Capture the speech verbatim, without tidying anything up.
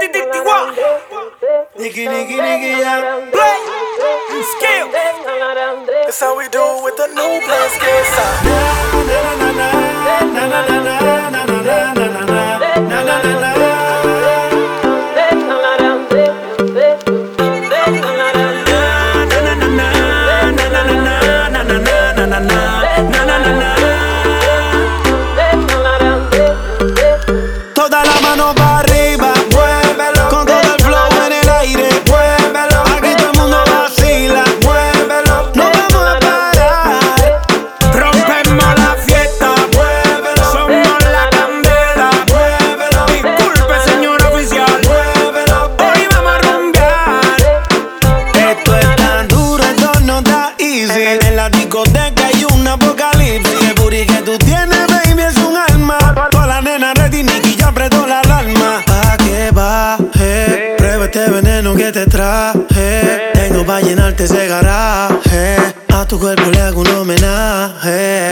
Nicky, Nicky, Nicky, yeah. Play. Skill. That's how we do it with the new play skill side. Na na na na na na na na na na na na na na na. Toda la mano para arriba, muévelo. Con todo el flow en el aire, muévelo. Aquí todo el mundo vacila, muévelo. No vamos a parar, rompemos la fiesta, muévelo. Somos la candela, muévelo. Disculpe, señor oficial, muévelo. Hoy vamos a rumbear. Esto es tan duro, esto no está easy. En la discoteca hay un apocalipsis. El booty que tú tienes, baby, es un alma. Toda la nena ready, Nicky ya apretó la alarma. Pa' que baje, prueba este veneno que te traje. Tengo pa' llenarte ese garaje. A tu cuerpo le hago un homenaje.